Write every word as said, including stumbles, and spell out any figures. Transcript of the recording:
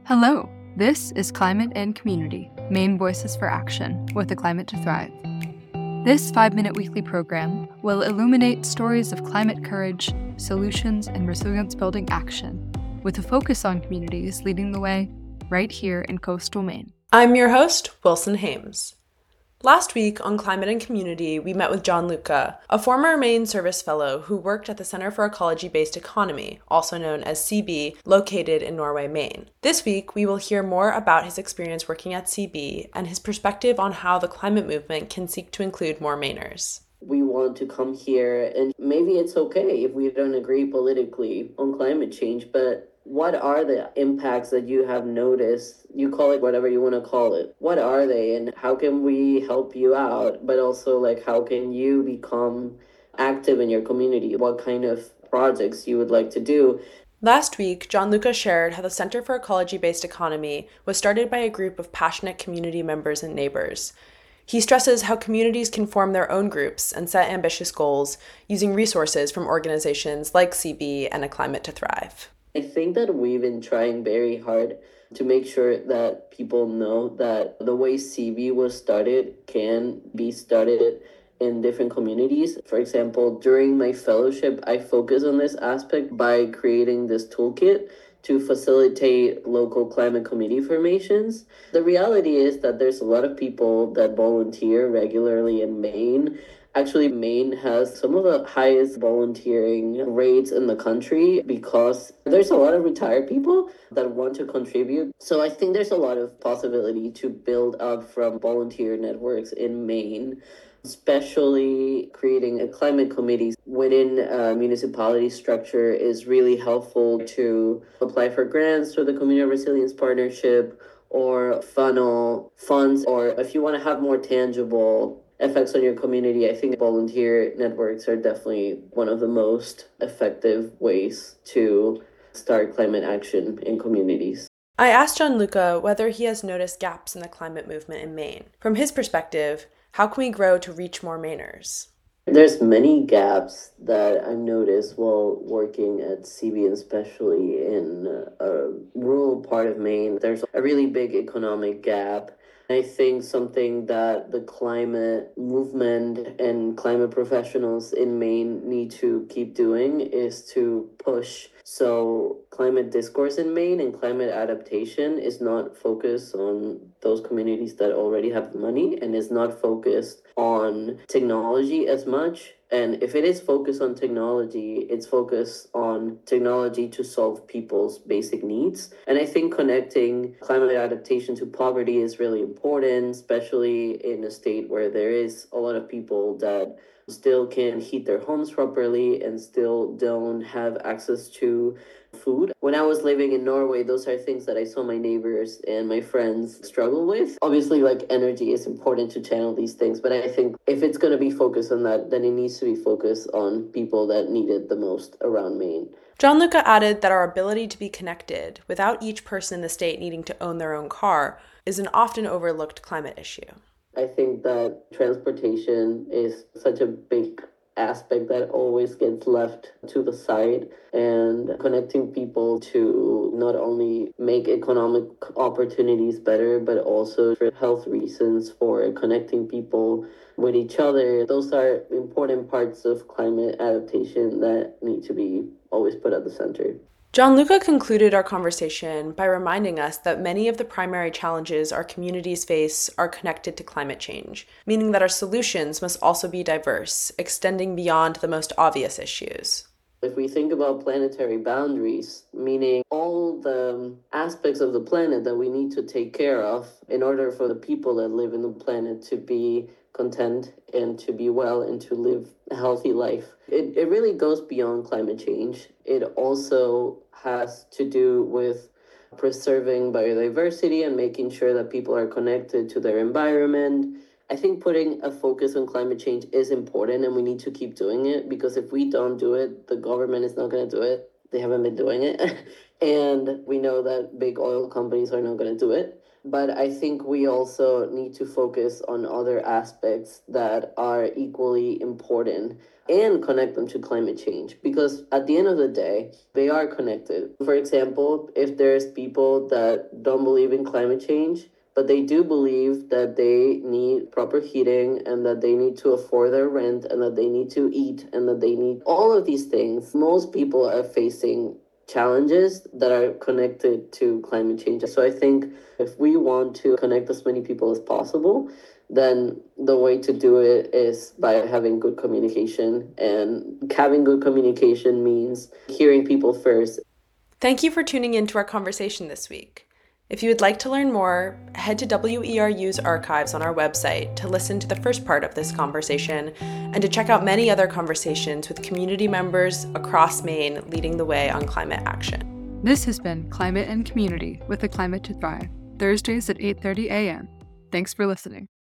Hello, this is Climate and Community, Maine Voices for Action, with a Climate to Thrive. This five-minute weekly program will illuminate stories of climate courage, solutions, and resilience-building action, with a focus on communities leading the way right here in coastal Maine. I'm your host, Wilson Hames. Last week on Climate and Community, we met with John Luca, a former Maine Service Fellow who worked at the Center for Ecology-Based Economy, also known as C B, located in Norway, Maine. This week, we will hear more about his experience working at C B and his perspective on how the climate movement can seek to include more Mainers. We want to come here, and maybe it's okay if we don't agree politically on climate change, but what are the impacts that you have noticed? You call it whatever you want to call it. What are they, and how can we help you out? But also, like, how can you become active in your community? What kind of projects you would like to do? Last week, John Luca shared how the Center for Ecology-Based Economy was started by a group of passionate community members and neighbors. He stresses how communities can form their own groups and set ambitious goals using resources from organizations like C B and A Climate to Thrive. I think that we've been trying very hard to make sure that people know that the way C B was started can be started in different communities. For example, during my fellowship, I focus on this aspect by creating this toolkit to facilitate local climate committee formations. The reality is that there's a lot of people that volunteer regularly in Maine. Actually, Maine has some of the highest volunteering rates in the country because there's a lot of retired people that want to contribute. So I think there's a lot of possibility to build up from volunteer networks in Maine, especially creating a climate committee within a municipality structure is really helpful to apply for grants through the Community Resilience Partnership or funnel funds, or if you want to have more tangible effects on your community, I think volunteer networks are definitely one of the most effective ways to start climate action in communities. I asked John Luca whether he has noticed gaps in the climate movement in Maine. From his perspective, how can we grow to reach more Mainers? There's many gaps that I noticed while working at C B, especially in a rural part of Maine. There's a really big economic gap. I think something that the climate movement and climate professionals in Maine need to keep doing is to push so climate discourse in Maine and climate adaptation is not focused on those communities that already have money and is not focused on technology as much. And if it is focused on technology, it's focused on technology to solve people's basic needs. And I think connecting climate adaptation to poverty is really important, especially in a state where there is a lot of people that still can't heat their homes properly and still don't have access to food. When I was living in Norway, those are things that I saw my neighbors and my friends struggle with. Obviously, like, energy is important to channel these things, but I think if it's going to be focused on that, then it needs to be focused on people that need it the most around Maine. John Luca added that our ability to be connected without each person in the state needing to own their own car is an often overlooked climate issue. I think that transportation is such a big aspect that always gets left to the side, and connecting people to not only make economic opportunities better, but also for health reasons, for connecting people with each other. Those are important parts of climate adaptation that need to be always put at the center. John Luca concluded our conversation by reminding us that many of the primary challenges our communities face are connected to climate change, meaning that our solutions must also be diverse, extending beyond the most obvious issues. If we think about planetary boundaries, meaning all the aspects of the planet that we need to take care of in order for the people that live in the planet to be content and to be well and to live a healthy life. It, it really goes beyond climate change. It also has to do with preserving biodiversity and making sure that people are connected to their environment. I think putting a focus on climate change is important and we need to keep doing it, because if we don't do it, the government is not going to do it. they haven't been doing it. And we know that big oil companies are not going to do it. But I think we also need to focus on other aspects that are equally important and connect them to climate change, because at the end of the day, they are connected. For example, if there's people that don't believe in climate change, but they do believe that they need proper heating and that they need to afford their rent and that they need to eat and that they need all of these things, most people are facing challenges that are connected to climate change. So I think if we want to connect as many people as possible, then the way to do it is by having good communication. And having good communication means hearing people first. Thank you for tuning in to our conversation this week. If you would like to learn more, head to W E R U's archives on our website to listen to the first part of this conversation and to check out many other conversations with community members across Maine leading the way on climate action. This has been Climate and Community with the Climate to Thrive, Thursdays at eight thirty a.m. Thanks for listening.